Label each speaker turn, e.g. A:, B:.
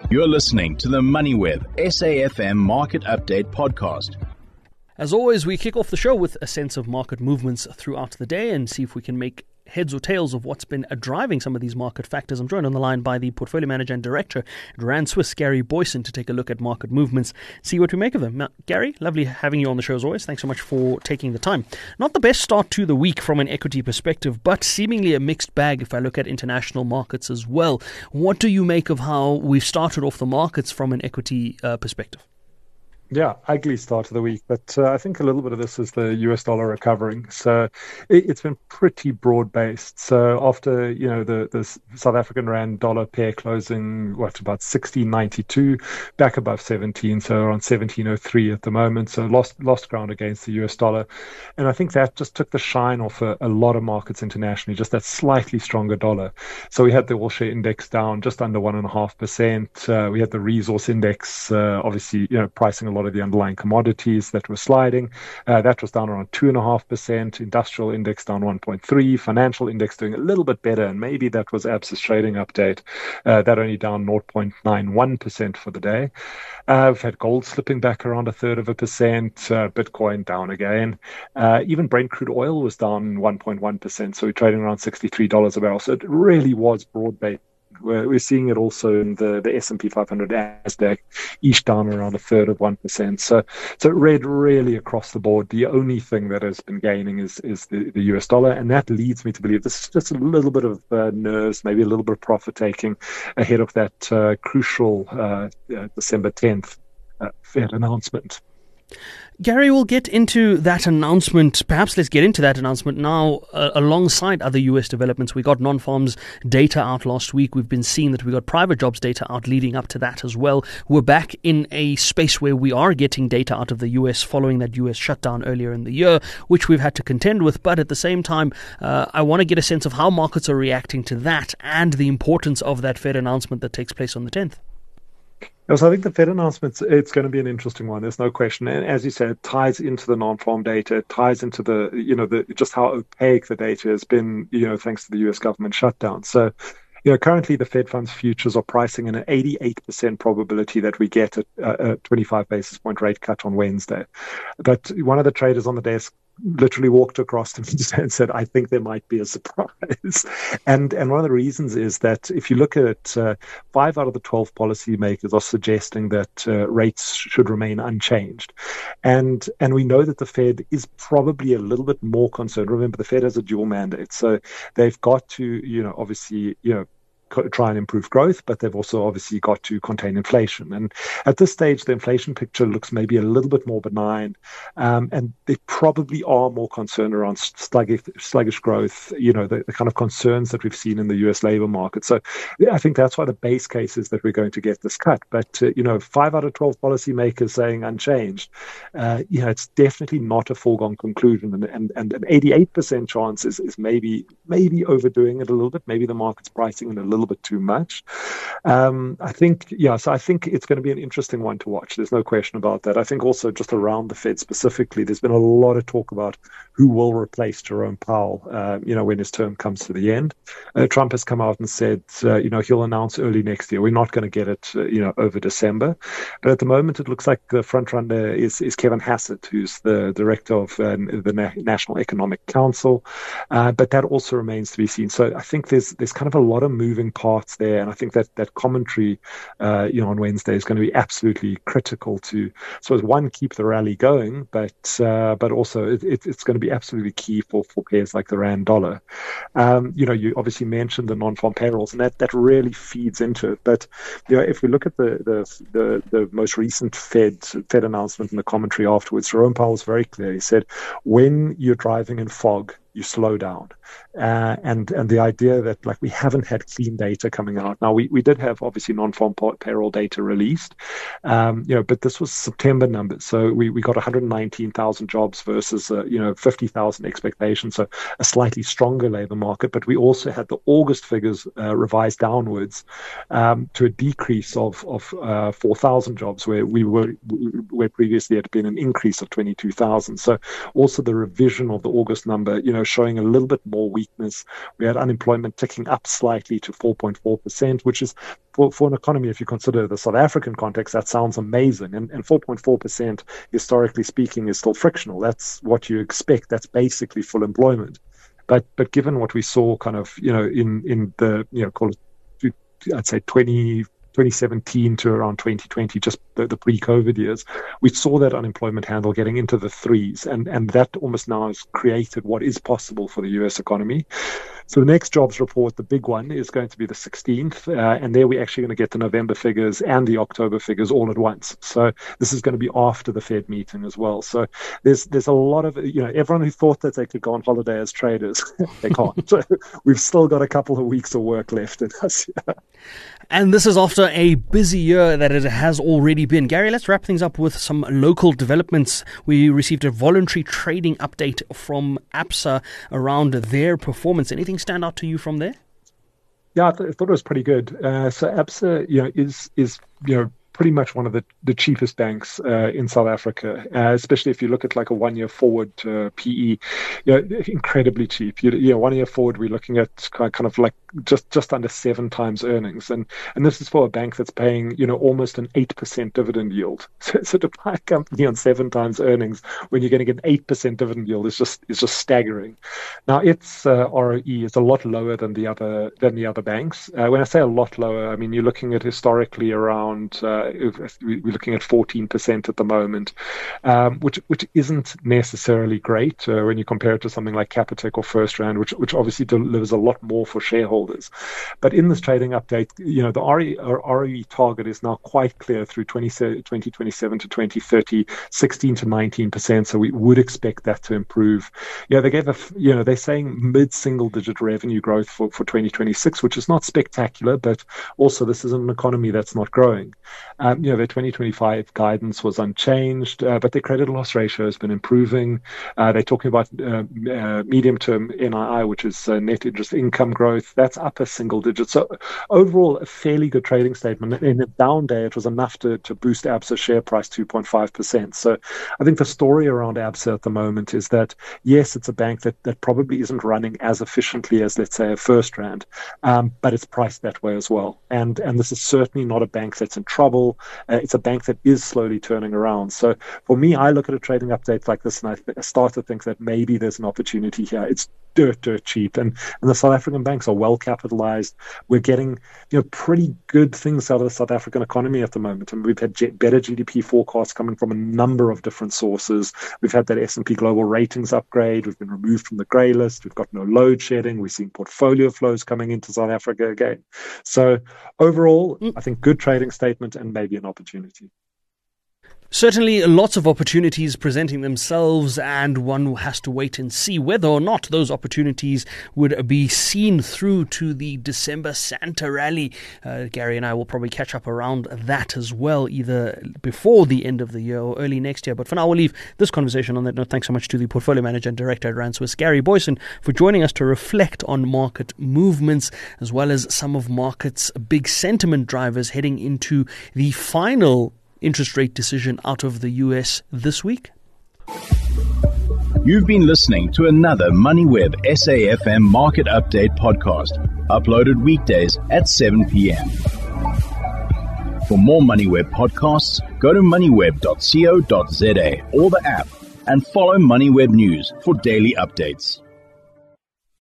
A: You're listening to the MoneyWeb SAFM Market Update Podcast.
B: As always, we kick off the show with a sense of market movements throughout the day and see if we can make heads or tails of what's been driving some of these market factors. I'm joined on the line by the portfolio manager and director at Rand Swiss, Gary Boyson, to take a look at market movements, see what we make of them. Now, Gary, lovely having you on the show as always. Thanks so much for taking the time. Not the best start to the week from an equity perspective, but seemingly a mixed bag if I look at international markets as well. What do you make of how we've started off the markets from an equity perspective?
C: Yeah, ugly start of the week, but I think a little bit of this is the US dollar recovering. So it's been pretty broad-based. So after, the South African Rand dollar pair closing, about 16.92, back above 17, so around 17.03 at the moment. So lost ground against the US dollar. And I think that just took the shine off a lot of markets internationally, just that slightly stronger dollar. So we had the all-share index down just under 1.5%. We had the resource index, obviously, pricing a lot of the underlying commodities that were sliding. That was down around 2.5%. Industrial index down 1.3%. Financial index doing a little bit better, and maybe that was ABSA's trading update. That only down 0.91% for the day. We've had gold slipping back around 1/3%. Bitcoin down again. Even Brent crude oil was down 1.1%. So we're trading around $63 a barrel. So it really was broad-based. We're seeing it also in the S&P 500 Nasdaq, each down around 1/3%. So red really across the board. The only thing that has been gaining is the US dollar, and that leads me to believe this is just a little bit of nerves, maybe a little bit of profit taking ahead of that crucial December 10th Fed announcement.
B: Gary, we'll get into that announcement. Perhaps let's get into that announcement now alongside other US developments. We got non-farms data out last week. We've been seeing that we got private jobs data out leading up to that as well. We're back in a space where we are getting data out of the US following that US shutdown earlier in the year, which we've had to contend with. But at the same time, I want to get a sense of how markets are reacting to that and the importance of that Fed announcement that takes place on the 10th.
C: So I think the Fed announcement, it's going to be an interesting one. There's no question. And as you said, it ties into the non-farm data, it ties into the just how opaque the data has been, thanks to the US government shutdown. So, currently the Fed funds futures are pricing in an 88% probability that we get a 25 basis point rate cut on Wednesday. But one of the traders on the desk literally walked across to me and said, I think there might be a surprise. And one of the reasons is that if you look at 5 out of the 12 policymakers are suggesting that rates should remain unchanged. And we know that the Fed is probably a little bit more concerned. Remember, the Fed has a dual mandate. So they've got to, obviously, try and improve growth, but they've also obviously got to contain inflation. And at this stage, the inflation picture looks maybe a little bit more benign, and they probably are more concerned around sluggish growth, the kind of concerns that we've seen in the US labor market. So I think that's why the base case is that we're going to get this cut. But, 5 out of 12 policymakers saying unchanged, it's definitely not a foregone conclusion. And an 88% chance is maybe overdoing it a little bit. Maybe the market's pricing in a little bit too much. I think it's going to be an interesting one to watch. There's no question about that. I think also just around the Fed specifically, there's been a lot of talk about who will replace Jerome Powell, when his term comes to the end. Trump has come out and said, he'll announce early next year. We're not going to get it, over December. But at the moment, it looks like the front runner is Kevin Hassett, who's the director of the National Economic Council. But that also remains to be seen. So I think there's kind of a lot of moving parts there, and I think that commentary, on Wednesday is going to be absolutely critical to, keep the rally going, but also it's going to be absolutely key for pairs like the Rand dollar. You obviously mentioned the non-farm payrolls, and that really feeds into it. But if we look at the most recent Fed announcement and the commentary afterwards, Jerome Powell was very clear. He said, when you're driving in fog, you slow down. And the idea that we haven't had clean data coming out. Now, we did have obviously non-farm payroll data released, but this was September numbers. So we got 119,000 jobs versus, 50,000 expectations. So a slightly stronger labor market. But we also had the August figures revised downwards to a decrease of 4,000 jobs where previously it had been an increase of 22,000. So also the revision of the August number, showing a little bit more weakness. We had unemployment ticking up slightly to 4.4%, which is for an economy, if you consider the South African context, that sounds amazing. And 4.4%, historically speaking, is still frictional. That's what you expect. That's basically full employment. But given what we saw kind of, in the, call it, I'd say 2017 to around 2020, just the pre-COVID years, we saw that unemployment handle getting into the threes, and that almost now has created what is possible for the US economy. So the next jobs report, the big one, is going to be the 16th, and there we're actually going to get the November figures and the October figures all at once. So this is going to be after the Fed meeting as well. So there's a lot of, everyone who thought that they could go on holiday as traders, they can't. So we've still got a couple of weeks of work left in us.
B: And this is after a busy year that it has already been. Gary, let's wrap things up with some local developments. We received a voluntary trading update from ABSA around their performance. Anything stand out to you from there?
C: Yeah, I thought it was pretty good. So ABSA, is pretty much one of the cheapest banks in South Africa, especially if you look at like a 1 year forward PE, incredibly cheap. 1 year forward, we're looking at kind of like just under 7 times earnings, and this is for a bank that's paying almost an 8% dividend yield. So to buy a company on 7 times earnings when you're going to get an 8% dividend yield is just staggering. Now its ROE is a lot lower than the other banks. When I say a lot lower, I mean you're looking at historically around. We're looking at 14% at the moment, which isn't necessarily great when you compare it to something like Capitec or FirstRand, which obviously delivers a lot more for shareholders. But in this trading update, the ROE target is now quite clear through 2027 to 2030, 16 to 19%. So we would expect that to improve. They gave they're saying mid-single-digit revenue growth for 2026, which is not spectacular, but also this is an economy that's not growing. Their 2025 guidance was unchanged, but their credit loss ratio has been improving. They're talking about medium-term NII, which is net interest income growth. That's up a single digit. So overall, a fairly good trading statement. In a down day, it was enough to boost ABSA's share price 2.5%. So I think the story around ABSA at the moment is that, yes, it's a bank that probably isn't running as efficiently as, let's say, a FirstRand, but it's priced that way as well. And this is certainly not a bank that's in trouble. It's a bank that is slowly turning around. So for me, I look at a trading update like this and I start to think that maybe there's an opportunity here. It's dirt cheap, and the South African banks are well capitalized. We're getting pretty good things out of the South African economy at the moment, and we've had better GDP forecasts coming from a number of different sources. We've had that S&P Global Ratings upgrade. We've been removed from the grey list. We've got no load shedding. We're seeing portfolio flows coming into South Africa again. So overall, I think good trading statement and maybe an opportunity.
B: Certainly lots of opportunities presenting themselves, and one has to wait and see whether or not those opportunities would be seen through to the December Santa rally. Gary and I will probably catch up around that as well, either before the end of the year or early next year. But for now, we'll leave this conversation on that note. Thanks so much to the Portfolio Manager and Director at Rand Swiss, Gary Boyson, for joining us to reflect on market movements as well as some of markets' big sentiment drivers heading into the final interest rate decision out of the US this week.
A: You've been listening to another MoneyWeb SAFM Market Update podcast, uploaded weekdays at 7 p.m. For more MoneyWeb podcasts, go to moneyweb.co.za or the app and follow MoneyWeb News for daily updates.